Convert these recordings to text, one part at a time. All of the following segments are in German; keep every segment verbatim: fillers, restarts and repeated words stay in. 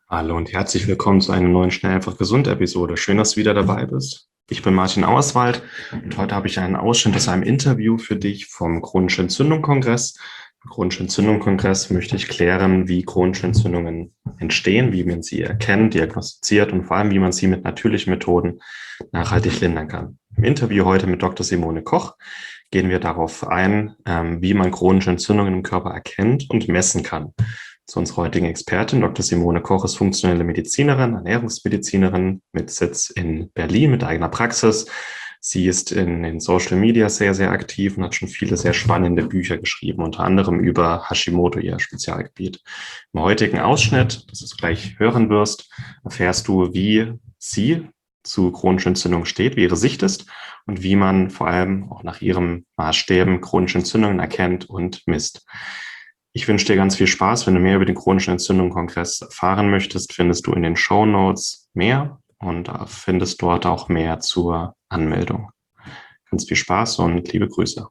Hallo und herzlich willkommen zu einer neuen Schnell einfach gesund Episode. Schön, dass du wieder dabei bist. Ich bin Martin Auerswald und heute habe ich einen Ausschnitt aus einem Interview für dich vom Chronische Entzündung-Kongress. Im Chronischen Entzündung-Kongress möchte ich klären, wie chronische Entzündungen entstehen, wie man sie erkennt, diagnostiziert und vor allem, wie man sie mit natürlichen Methoden nachhaltig lindern kann. Im Interview heute mit Doktor Simone Koch gehen wir darauf ein, wie man chronische Entzündungen im Körper erkennt und messen kann. Zu unserer heutigen Expertin, Doktor Simone Koch, ist funktionelle Medizinerin, Ernährungsmedizinerin mit Sitz in Berlin, mit eigener Praxis. Sie ist in den Social Media sehr, sehr aktiv und hat schon viele sehr spannende Bücher geschrieben, unter anderem über Hashimoto, ihr Spezialgebiet. Im heutigen Ausschnitt, das du gleich hören wirst, erfährst du, wie sie zu chronischen Entzündungen steht, wie ihre Sicht ist und wie man vor allem auch nach ihren Maßstäben chronische Entzündungen erkennt und misst. Ich wünsche dir ganz viel Spaß. Wenn du mehr über den Chronischen Entzündung-Kongress erfahren möchtest, findest du in den Shownotes mehr und findest dort auch mehr zur Anmeldung. Ganz viel Spaß und liebe Grüße.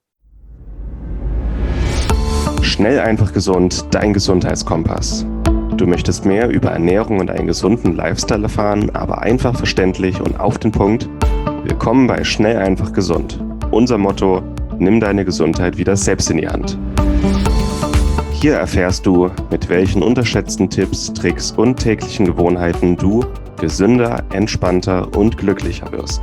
Schnell, einfach gesund, dein Gesundheitskompass. Du möchtest mehr über Ernährung und einen gesunden Lifestyle erfahren, aber einfach verständlich und auf den Punkt? Willkommen bei Schnell, einfach gesund. Unser Motto: Nimm deine Gesundheit wieder selbst in die Hand. Hier erfährst du, mit welchen unterschätzten Tipps, Tricks und täglichen Gewohnheiten du gesünder, entspannter und glücklicher wirst.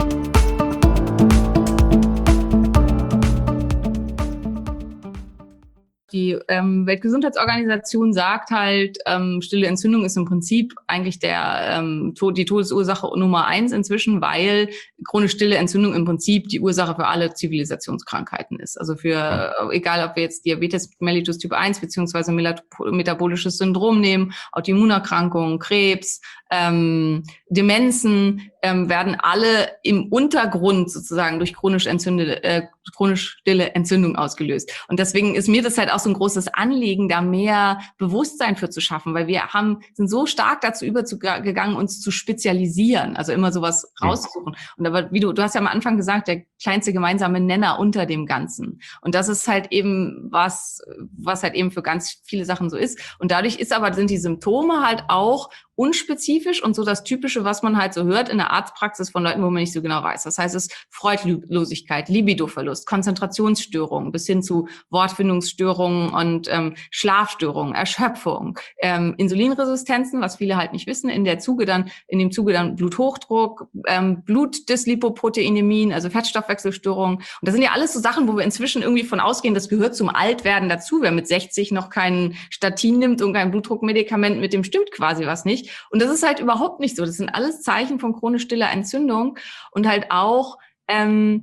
Die ähm, Weltgesundheitsorganisation sagt halt, ähm, stille Entzündung ist im Prinzip eigentlich der ähm, Tod, die Todesursache Nummer eins inzwischen, weil chronisch stille Entzündung im Prinzip die Ursache für alle Zivilisationskrankheiten ist. Also für, äh, egal ob wir jetzt Diabetes mellitus Typ eins beziehungsweise metabolisches Syndrom nehmen, Autoimmunerkrankungen, Krebs, ähm, Demenzen, ähm, werden alle im Untergrund sozusagen durch chronisch entzündete, äh, chronisch stille Entzündung ausgelöst. Und deswegen ist mir das halt auch so ein großes Anliegen, da mehr Bewusstsein für zu schaffen, weil wir haben, sind so stark dazu übergegangen, uns zu spezialisieren, also immer sowas rauszusuchen. Und aber wie du, du hast ja am Anfang gesagt, der kleinste gemeinsame Nenner unter dem Ganzen. Und das ist halt eben was, was halt eben für ganz viele Sachen so ist. Und dadurch ist aber, sind die Symptome halt auch unspezifisch und so das Typische, was man halt so hört in der Arztpraxis von Leuten, wo man nicht so genau weiß. Das heißt, es ist Freudlosigkeit, Libidoverlust, Konzentrationsstörungen bis hin zu Wortfindungsstörungen und ähm, Schlafstörungen, Erschöpfung, ähm, Insulinresistenzen, was viele halt nicht wissen, in der Zuge dann, in dem Zuge dann Bluthochdruck, ähm, Blutdyslipoproteinemien, also Fettstoffwechselstörungen. Und das sind ja alles so Sachen, wo wir inzwischen irgendwie von ausgehen, das gehört zum Altwerden dazu. Wer mit sechzig noch keinen Statin nimmt und kein Blutdruckmedikament, mit dem stimmt quasi was nicht. Und das ist halt überhaupt nicht so. Das sind alles Zeichen von chronisch stiller Entzündung und halt auch ähm,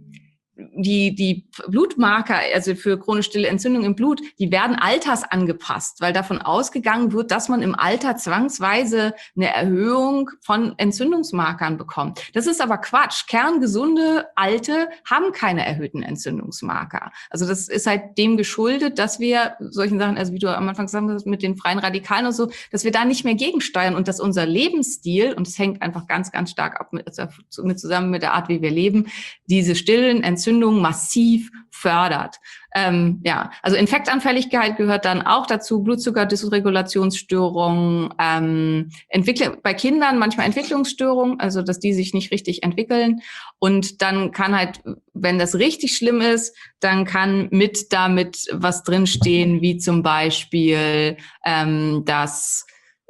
die die Blutmarker, also für chronisch stille Entzündung im Blut, die werden altersangepasst, weil davon ausgegangen wird, dass man im Alter zwangsweise eine Erhöhung von Entzündungsmarkern bekommt. Das ist aber Quatsch. Kerngesunde Alte haben keine erhöhten Entzündungsmarker. Also das ist halt dem geschuldet, dass wir solchen Sachen, also wie du am Anfang gesagt hast, mit den freien Radikalen und so, dass wir da nicht mehr gegensteuern und dass unser Lebensstil, und es hängt einfach ganz, ganz stark ab mit, also mit zusammen mit der Art, wie wir leben, diese stillen Entzündungen massiv fördert. Ähm, ja, also Infektanfälligkeit gehört dann auch dazu, Blutzuckerdysregulationsstörungen, ähm, Entwickle- bei Kindern manchmal Entwicklungsstörungen, also dass die sich nicht richtig entwickeln. Und dann kann halt, wenn das richtig schlimm ist, dann kann mit damit was drinstehen, wie zum Beispiel, ähm, dass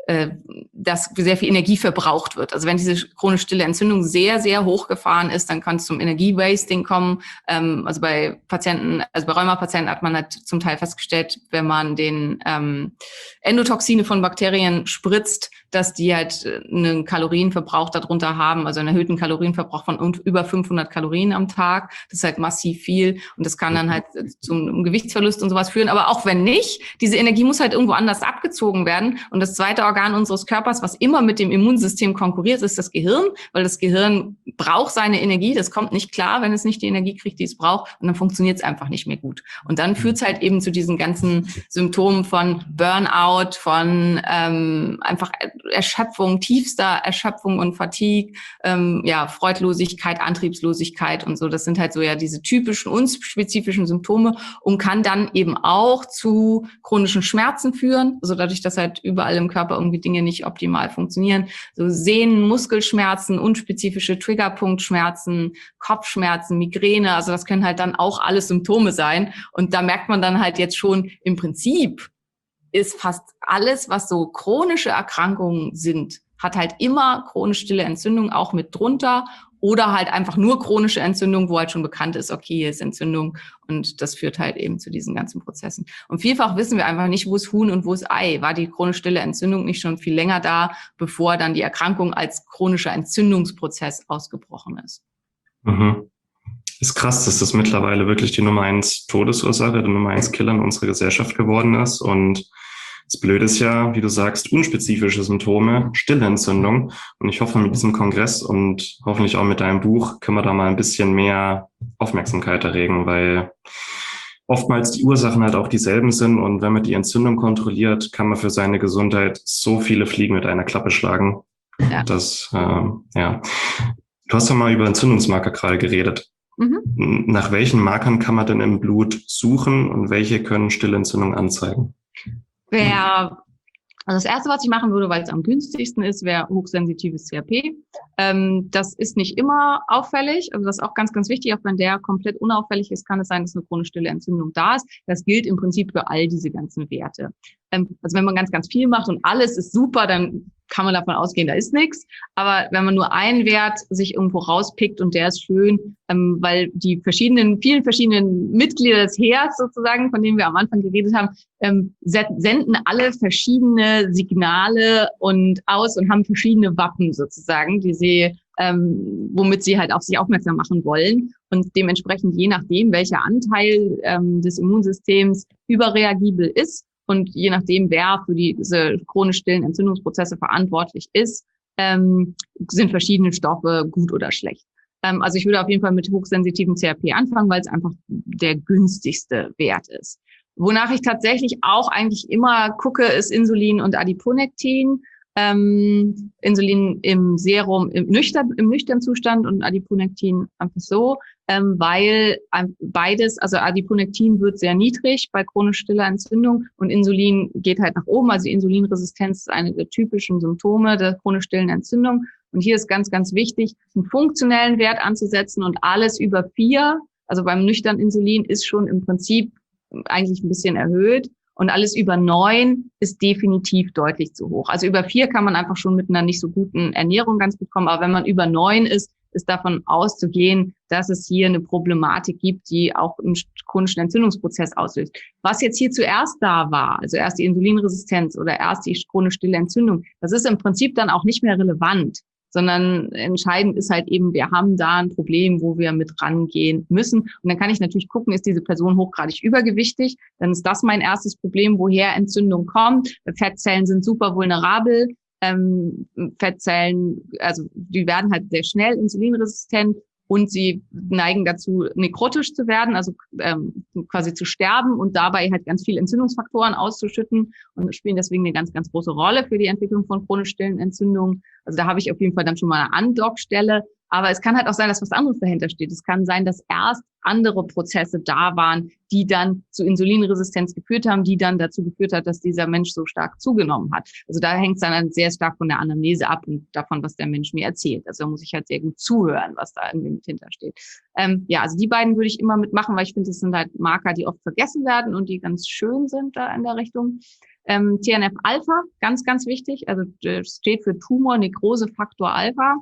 dass sehr viel Energie verbraucht wird. Also wenn diese chronisch stille Entzündung sehr, sehr hochgefahren ist, dann kann es zum Energiewasting kommen. Ähm, also bei Patienten, also bei Rheumapatienten hat man halt zum Teil festgestellt, wenn man den ähm, Endotoxine von Bakterien spritzt, dass die halt einen Kalorienverbrauch darunter haben, also einen erhöhten Kalorienverbrauch von über fünfhundert Kalorien am Tag. Das ist halt massiv viel und das kann dann halt zum Gewichtsverlust und sowas führen. Aber auch wenn nicht, diese Energie muss halt irgendwo anders abgezogen werden. Und das zweite Organ unseres Körpers, was immer mit dem Immunsystem konkurriert, ist das Gehirn, weil das Gehirn braucht seine Energie. Das kommt nicht klar, wenn es nicht die Energie kriegt, die es braucht. Und dann funktioniert es einfach nicht mehr gut. Und dann führt es halt eben zu diesen ganzen Symptomen von Burnout, von ähm, einfach Erschöpfung, tiefster Erschöpfung und Fatigue, ähm, ja, Freudlosigkeit, Antriebslosigkeit und so. Das sind halt so ja diese typischen, unspezifischen Symptome und kann dann eben auch zu chronischen Schmerzen führen. Also dadurch, dass halt überall im Körper irgendwie Dinge nicht optimal funktionieren. So Sehnen, Muskelschmerzen, unspezifische Triggerpunktschmerzen, Kopfschmerzen, Migräne, also das können halt dann auch alles Symptome sein. Und da merkt man dann halt jetzt schon, im Prinzip ist fast alles, was so chronische Erkrankungen sind, hat halt immer chronisch stille Entzündung auch mit drunter oder halt einfach nur chronische Entzündung, wo halt schon bekannt ist, okay, hier ist Entzündung und das führt halt eben zu diesen ganzen Prozessen. Und vielfach wissen wir einfach nicht, wo ist Huhn und wo ist Ei. War die chronisch stille Entzündung nicht schon viel länger da, bevor dann die Erkrankung als chronischer Entzündungsprozess ausgebrochen ist? Mhm. Ist krass, dass das mittlerweile wirklich die Nummer eins Todesursache, der Nummer eins Killer in unserer Gesellschaft geworden ist. Und das Blöde ist ja, wie du sagst, unspezifische Symptome, stille Entzündung. Und ich hoffe, mit diesem Kongress und hoffentlich auch mit deinem Buch können wir da mal ein bisschen mehr Aufmerksamkeit erregen, weil oftmals die Ursachen halt auch dieselben sind. Und wenn man die Entzündung kontrolliert, kann man für seine Gesundheit so viele Fliegen mit einer Klappe schlagen. Ja. Das, äh, ja. Du hast doch mal über Entzündungsmarker gerade geredet. Mhm. Nach welchen Markern kann man denn im Blut suchen und welche können stille Entzündung anzeigen? Wer, also das Erste, was ich machen würde, weil es am günstigsten ist, wäre hochsensitives C R P. Ähm, das ist nicht immer auffällig, also das ist auch ganz, ganz wichtig. Auch wenn der komplett unauffällig ist, kann es sein, dass eine chronisch stille Entzündung da ist. Das gilt im Prinzip für all diese ganzen Werte. Ähm, also wenn man ganz, ganz viel macht und alles ist super, dann kann man davon ausgehen, da ist nichts. Aber wenn man nur einen Wert sich irgendwo rauspickt und der ist schön, ähm, weil die verschiedenen, vielen verschiedenen Mitglieder des Heers sozusagen, von denen wir am Anfang geredet haben, ähm, senden alle verschiedene Signale und aus und haben verschiedene Wappen sozusagen, die sie, ähm, womit sie halt auf sich aufmerksam machen wollen. Und dementsprechend, je nachdem, welcher Anteil ähm, des Immunsystems überreagibel ist, und je nachdem, wer für die, diese chronisch stillen Entzündungsprozesse verantwortlich ist, ähm, sind verschiedene Stoffe gut oder schlecht. Ähm, also ich würde auf jeden Fall mit hochsensitivem C R P anfangen, weil es einfach der günstigste Wert ist. Wonach ich tatsächlich auch eigentlich immer gucke, ist Insulin und Adiponektin. Ähm, Insulin im Serum im nüchtern, im nüchternen Zustand und Adiponektin einfach so, ähm, weil ähm, beides, also Adiponektin wird sehr niedrig bei chronisch stiller Entzündung und Insulin geht halt nach oben. Also Insulinresistenz ist eine der typischen Symptome der chronisch stillen Entzündung. Und hier ist ganz, ganz wichtig, einen funktionellen Wert anzusetzen und alles über vier, also beim nüchternen Insulin ist schon im Prinzip eigentlich ein bisschen erhöht. Und alles über neun ist definitiv deutlich zu hoch. Also über vier kann man einfach schon mit einer nicht so guten Ernährung ganz gut kommen. Aber wenn man über neun ist, ist davon auszugehen, dass es hier eine Problematik gibt, die auch einen chronischen Entzündungsprozess auslöst. Was jetzt hier zuerst da war, also erst die Insulinresistenz oder erst die chronisch stille Entzündung, das ist im Prinzip dann auch nicht mehr relevant. Sondern entscheidend ist halt eben, wir haben da ein Problem, wo wir mit rangehen müssen. Und dann kann ich natürlich gucken, ist diese Person hochgradig übergewichtig? Dann ist das mein erstes Problem, woher Entzündung kommt. Fettzellen sind super vulnerabel. Ähm, Fettzellen, also die werden halt sehr schnell insulinresistent und sie neigen dazu, nekrotisch zu werden, also ähm, quasi zu sterben und dabei halt ganz viele Entzündungsfaktoren auszuschütten und spielen deswegen eine ganz, ganz große Rolle für die Entwicklung von chronisch stillen Entzündungen. Also da habe ich auf jeden Fall dann schon mal eine Andockstelle. Aber es kann halt auch sein, dass was anderes dahinter steht. Es kann sein, dass erst andere Prozesse da waren, die dann zu Insulinresistenz geführt haben, die dann dazu geführt hat, dass dieser Mensch so stark zugenommen hat. Also da hängt es dann sehr stark von der Anamnese ab und davon, was der Mensch mir erzählt. Also da muss ich halt sehr gut zuhören, was da irgendwie mit hintersteht. Ähm, ja, also die beiden würde ich immer mitmachen, weil ich finde, das sind halt Marker, die oft vergessen werden und die ganz schön sind da in der Richtung. Ähm, T N F-Alpha, ganz, ganz wichtig. Also das steht für Tumor Nekrose Faktor Alpha.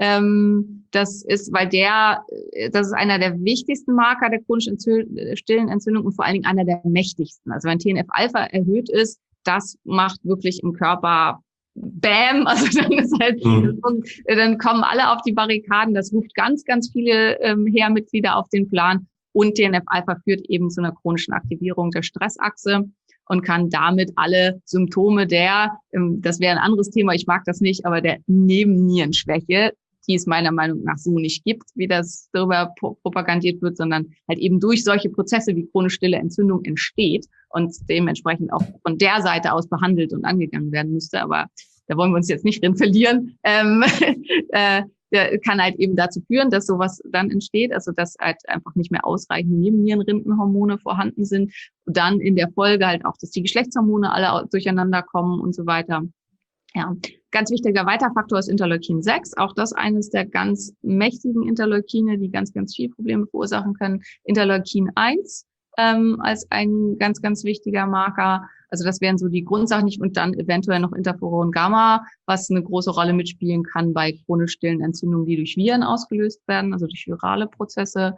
Ähm, das ist, weil der, das ist einer der wichtigsten Marker der chronisch entzü- stillen Entzündung und vor allen Dingen einer der mächtigsten. Also wenn T N F-Alpha erhöht ist, das macht wirklich im Körper Bam, also dann ist halt, mhm. dann kommen alle auf die Barrikaden. Das ruft ganz, ganz viele ähm, Heermitglieder auf den Plan. Und T N F-Alpha führt eben zu einer chronischen Aktivierung der Stressachse und kann damit alle Symptome der, ähm, das wäre ein anderes Thema, ich mag das nicht, aber der Nebennierenschwäche, die es meiner Meinung nach so nicht gibt, wie das darüber propagandiert wird, sondern halt eben durch solche Prozesse wie chronisch stille Entzündung entsteht und dementsprechend auch von der Seite aus behandelt und angegangen werden müsste. Aber da wollen wir uns jetzt nicht drin verlieren. Ähm, äh, der kann halt eben dazu führen, dass sowas dann entsteht, also dass halt einfach nicht mehr ausreichend Nebennierenrindenhormone vorhanden sind. Und dann in der Folge halt auch, dass die Geschlechtshormone alle durcheinander kommen und so weiter. Ja, ganz wichtiger weiterer Faktor ist Interleukin sechs. Auch das eines der ganz mächtigen Interleukine, die ganz, ganz viele Probleme verursachen können. Interleukin eins ähm, als ein ganz, ganz wichtiger Marker. Also das wären so die Grundsachen nicht und dann eventuell noch Interferon Gamma, was eine große Rolle mitspielen kann bei chronisch stillen Entzündungen, die durch Viren ausgelöst werden, also durch virale Prozesse.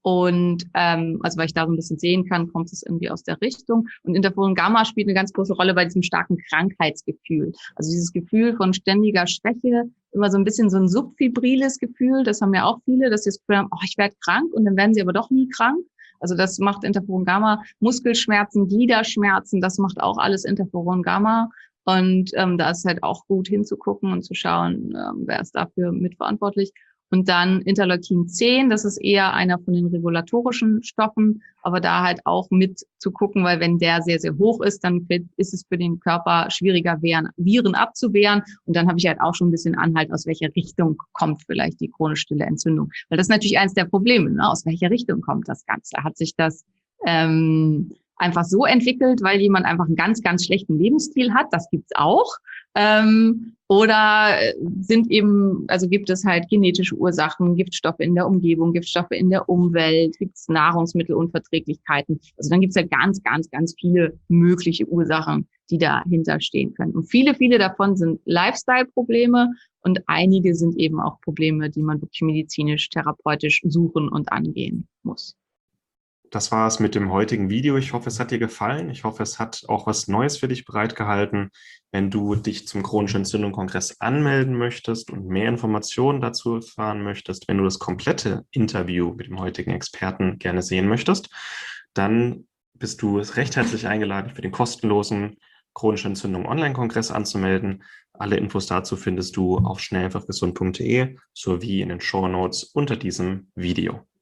Und ähm, also weil ich da so ein bisschen sehen kann, kommt es irgendwie aus der Richtung. Und Interferon Gamma spielt eine ganz große Rolle bei diesem starken Krankheitsgefühl. Also dieses Gefühl von ständiger Schwäche, immer so ein bisschen so ein subfibriles Gefühl, das haben ja auch viele, dass sie das Gefühl haben, oh, ich werde krank und dann werden sie aber doch nie krank. Also das macht Interferon Gamma. Muskelschmerzen, Gliederschmerzen, das macht auch alles Interferon Gamma. Und ähm, da ist halt auch gut hinzugucken und zu schauen, ähm, wer ist dafür mitverantwortlich. Und dann Interleukin zehn, das ist eher einer von den regulatorischen Stoffen, aber da halt auch mit zu gucken, weil wenn der sehr, sehr hoch ist, dann ist es für den Körper schwieriger, Viren abzuwehren. Und dann habe ich halt auch schon ein bisschen Anhalt, aus welcher Richtung kommt vielleicht die chronisch stille Entzündung. Weil das ist natürlich eines der Probleme, ne? Aus welcher Richtung kommt das Ganze? Hat sich das ähm, einfach so entwickelt, weil jemand einfach einen ganz, ganz schlechten Lebensstil hat? Das gibt's auch. Ähm, oder sind eben, also gibt es halt genetische Ursachen, Giftstoffe in der Umgebung, Giftstoffe in der Umwelt, gibt es Nahrungsmittelunverträglichkeiten. Also dann gibt es ja ganz, ganz, ganz viele mögliche Ursachen, die dahinter stehen können. Und viele, viele davon sind Lifestyle-Probleme und einige sind eben auch Probleme, die man wirklich medizinisch, therapeutisch suchen und angehen muss. Das war es mit dem heutigen Video. Ich hoffe, es hat dir gefallen. Ich hoffe, es hat auch was Neues für dich bereitgehalten. Wenn du dich zum chronischen Entzündung-Kongress anmelden möchtest und mehr Informationen dazu erfahren möchtest, wenn du das komplette Interview mit dem heutigen Experten gerne sehen möchtest, dann bist du recht herzlich eingeladen, für den kostenlosen chronische Entzündung Online-Kongress anzumelden. Alle Infos dazu findest du auf schnell einfach gesund punkt de sowie in den Shownotes unter diesem Video.